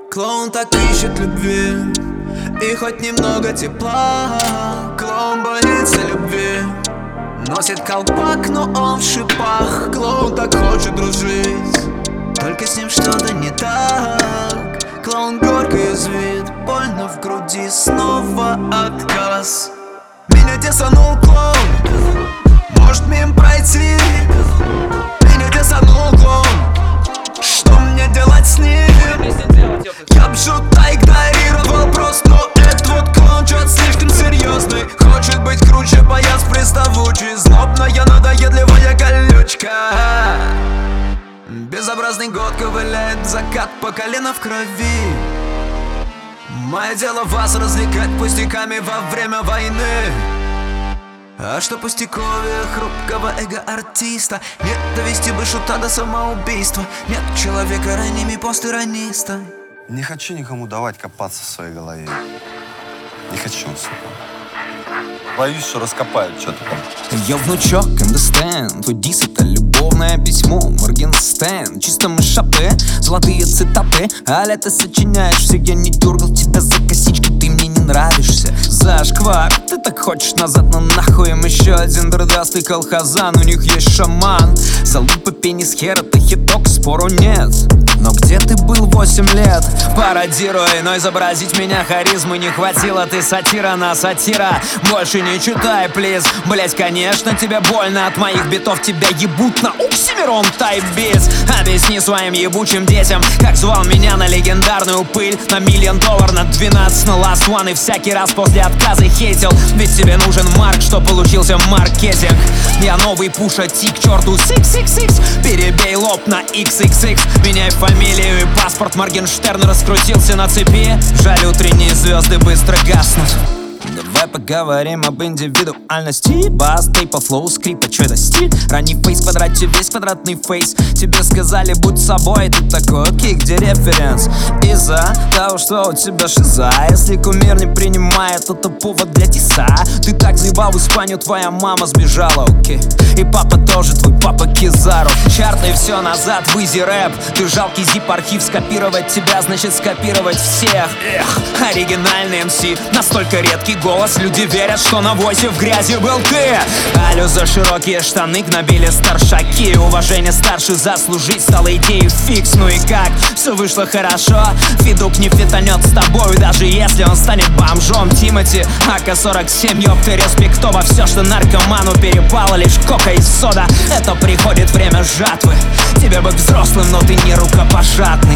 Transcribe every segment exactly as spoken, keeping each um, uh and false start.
Клоун так ищет любви и хоть немного тепла. Клоун боится любви, носит колпак, но он в шипах. Клоун так хочет дружить, только с ним что-то не так. Клоун горько язвит, больно в груди, снова отказ. Меня десанул клоун, может мимо пройти. Меня десанул клоун, что мне делать с ним? Я б шута игнорировал просто, но этот вот клоун чё-то слишком серьезный. Хочет быть круче, боец приставучий, злобная, надоедливая колючка. Безобразный год ковыляет закат по колено в крови. Мое дело вас развлекать пустяками во время войны. А что пустяковее хрупкого эго-артиста? Нет, довести бы шута до самоубийства. Нет человека ранними постирониста. Не хочу никому давать копаться в своей голове. Не хочу, сука. Боюсь, что раскопают что-то там. Я внучок, understand. Твой дис — это любовное письмо Моргенштерн. Чисто мы шапе, золотые цитаты. А лето сочиняешь все, я не дергал тебя за косички. Ты мне не нравишься, зашквар. Ты так хочешь назад, но нахуй им еще один дурдастый колхозан. У них есть шаман. Залупа, пенис, хер — это хиток, спору нет. Но где ты был восемь лет? Пародируй, но изобразить меня харизмы не хватило. Ты сатира на сатира, больше не читай, плиз. Блять, конечно, тебе больно от моих битов. Тебя ебут на Оксимирон тайп-бис. Объясни своим ебучим детям, как звал меня на легендарную пыль. На миллион доллар, на двенадцать, на last one. И всякий раз после отказа хейтил. Ведь тебе нужен марк, что получился маркетинг. Я новый Пуша Ти, к черту шесть шесть шесть. Перебей лоб на икс икс икс. Меняй фамилию и паспорт. Моргенштерн раскрутился на цепи. Жаль, утренние звезды быстро гаснут. Давай поговорим об индивидуальности. Бас, тейпа, флоу, скрипа, чё это стиль? Ранний фейс в квадрате, весь квадратный фейс. Тебе сказали, будь собой, ты такой, окей, где референс? Из-за того, что у тебя шиза. Если кумир не принимает, это повод для тиса. Ты так заебал в Испанию, твоя мама сбежала, окей. И папа тоже, твой папа Кизару. Чарты все назад, в изи рэп. Ты жалкий зип-архив, скопировать тебя значит скопировать всех. Эх, оригинальный эм си, настолько редкий голос, люди верят, что на возе в грязи был ты. Алло, за широкие штаны гнобили старшаки. Уважение старше заслужить стало идеей фикс. Ну и как? Все вышло хорошо. Федук не фитанет с тобой, даже если он станет бомжом. Тимати, а ка сорок семь, ёпты, респектово. Все, что наркоману перепало, лишь кока и сода. Это приходит время жатвы. Тебе быть взрослым, но ты не рукопожатный.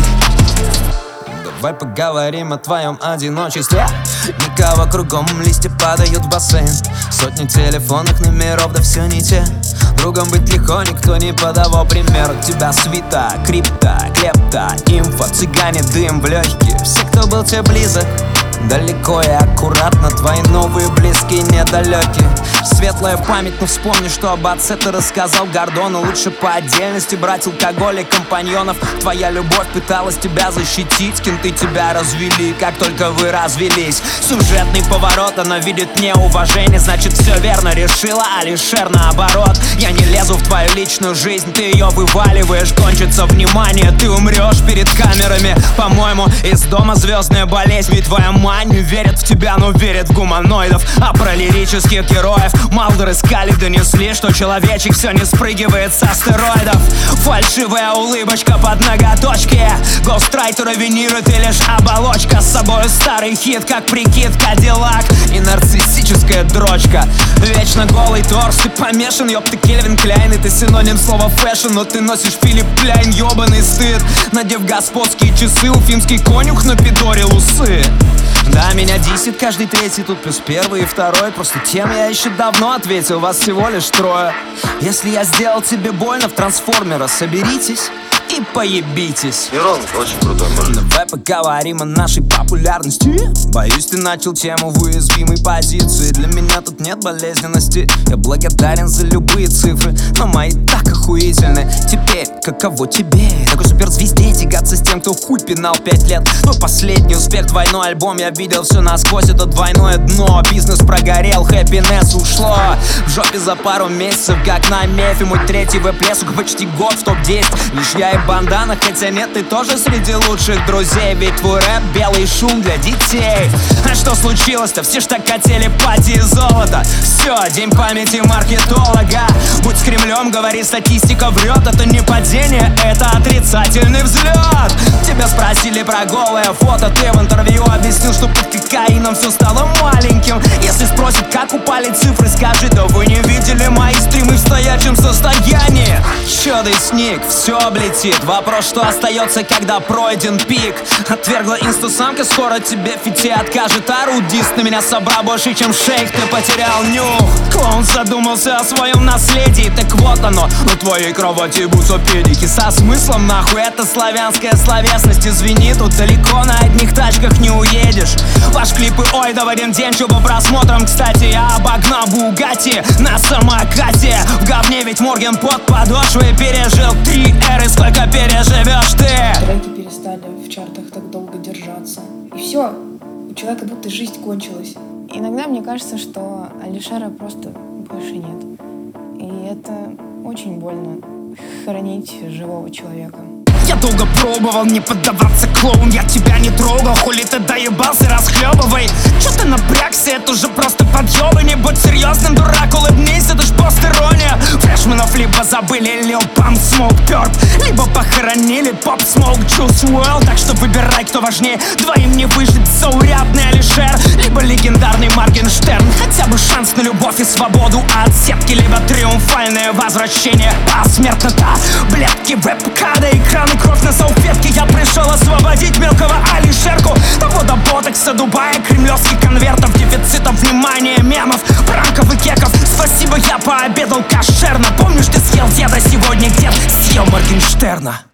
Давай поговорим о твоем одиночестве. Никого кругом, листья падают в бассейн. Сотни телефонных номеров, да все не те. Другом быть легко, никто не подавал пример. У тебя свита, крипта, клепта, инфо, цыгане, дым в легкие. Все, кто был тебе близок, далеко и аккуратно. Твои новые близкие недалекие. Светлая память, но вспомни, что об отце ты рассказал Гордону. Лучше по отдельности брать алкоголь и компаньонов. Твоя любовь пыталась тебя защитить, кенты тебя развели, как только вы развелись. Сюжетный поворот, она видит неуважение, значит все верно решила, Алишер наоборот. Я не лезу в твою личную жизнь, ты ее вываливаешь, кончится внимание, ты умрешь перед камерами. По-моему, из дома звездная болезнь, ведь твоя мать не верит в тебя, но верит в гуманоидов. А про лирических героев Малдер и Скали донесли, что человечек все не спрыгивает с астероидов. Фальшивая улыбочка под ноготочки, гострайтера виниры, ты лишь оболочка. С собой старый хит, как прикид Кадиллак и нарциссическая дрочка. Вечно голый торс, ты помешан, ёб ты Кельвин Кляйн. И ты синоним слова фэшн, но ты носишь Филипп Пляйн. Ёбаный стыд, надев господские часы, уфимский конюх напидорил усы. Да, меня десять каждый третий, тут плюс первый и второй. Просто тем я еще давно ответил, вас всего лишь трое. Если я сделал тебе больно в трансформера, соберитесь и поебитесь. Мирон очень крутой мужик. Давай поговорим о нашей популярности. Боюсь, ты начал тему в уязвимой позиции. Для меня тут нет болезненности. Я благодарен за любые цифры, но мои так охуительны. Теперь каково тебе? Такой суперзвезде тягаться с тем, кто хуй пинал пять лет. Твой последний успех, двойной альбом, я видел все насквозь, это двойное дно. Бизнес прогорел, хэппинесс ушло в жопе за пару месяцев, как на мефе. Мой третий веб сука, почти год в топ десять. Лишь я и бандана, хотя нет, ты тоже среди лучших друзей. Ведь твой рэп — белый шум для детей. А что случилось-то? Все ж так хотели пати и золото. Все, день памяти маркетолога. Будь с Кремлем, говори, статистика врет. Это не падение, это отрицательный взлет. Тебя спросили про голое фото, ты в интервью объяснил, что под кокаином все стало маленьким. Если спросят, как упали цифры, скажи: да вы не видели мои стримы в стоячем состоянии. Чё ты сник, все облетит. Вопрос, что остается, когда пройден пик. Отвергла инстасамка, скоро тебе фити откажет. Орудист на меня собрал больше, чем шейх, ты потерял нюх. Клоун задумался о своем наследии, так вот оно, на твоей кровати бутся педики. Со смыслом нахуй, это славянская словесность. Извини, тут далеко на одних тачках не уедешь. Ваш клипы, ой, да в один день, что по просмотрам. Кстати, я обогнал Бугатти на самокате. В говне ведь Морген под подошвой. Пережил три эры, сколько переживешь ты? Треки перестали в чартах так долго держаться. И все, у человека будто жизнь кончилась. Иногда мне кажется, что Алишера просто больше нет. И это очень больно — хоронить живого человека. Я долго пробовал не поддаваться, клоун, я тебя не трогал. Хули ты доебался, расхлебывай. Чё ты напрягся, это уже просто подъёбы. Не будь серьезным, дурак, улыбнись, это ж пост-ирония. Фрешменов либо забыли Lil Pump, Smoke Perp, либо похоронили Pop Smoke, Juice уорлд. Так что выбирай, кто важнее, двоим не выжить. Заурядный Алишер, либо легендарный Моргенштерн. Хотя бы шанс на любовь и свободу от сетки, либо триумфальное возвращение посмертно. Таблетки, веб-када, экран, кровь на салфетке. Я пришел освободить мелкого Алишерку. Того до ботокса, Дубая, кремлевских конвертов, дефицитов внимания, мемов, пранков и кеков. Спасибо, я пообедал кошерно. Помнишь, ты съел деда, сегодня где съел Моргенштерна.